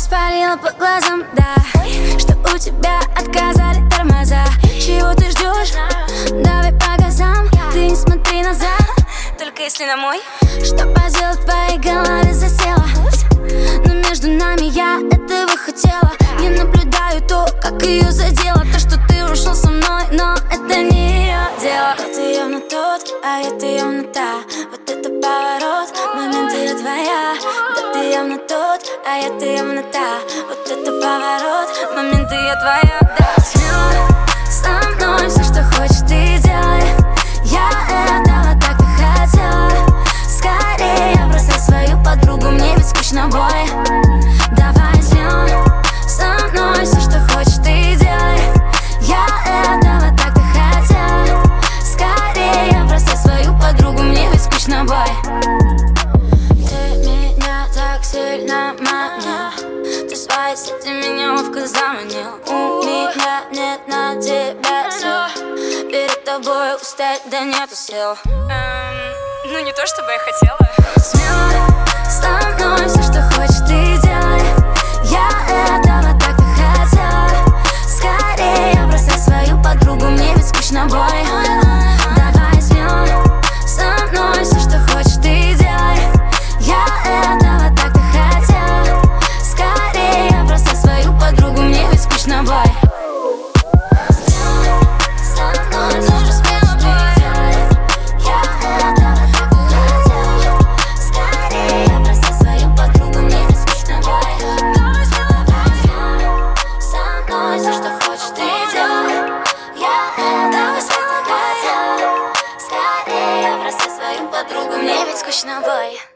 распалила по глазам, да, что у тебя отказали тормоза. Чего ты ждешь? Давай по газам, ты не смотри назад, только если на мой. Что поделать, в твоей голове засела, но между нами я этого хотела. Я наблюдаю то, как ее задело, то, что ты ушел со мной, но это не ее дело. Ты явно тот, а это явно та. Вот это поворот, моменты я твоя. Да ты явно тот, а это явно та. Вот это поворот, моменты я твоя. Да, смело со мной, все, что хочешь, ты делай. Я этого так и хотела. Скорее бросай свою подругу, мне ведь скучно, бой. Давай смело со мной, все, что хочешь, ты делай. Я этого так и хотела. Скорее бросай свою подругу, мне ведь скучно, бой. Ты меня так сильно манил, ты своей сети меня ловко заманил. У меня нет на тебя сил, перед тобой устоять, да нету сил. Ну не то чтобы я хотела. Смело со мной, все, что хочешь, ты делай. Я этого так и хотела. Скорее бросай свою подругу, мне ведь скучно, бой. Давай смело со мной, все, что хочешь, ты делай. Я этого так и хотела. Скорее бросай свою подругу, мне ведь скучно, бой. Подругу, мне ведь скучно, бой.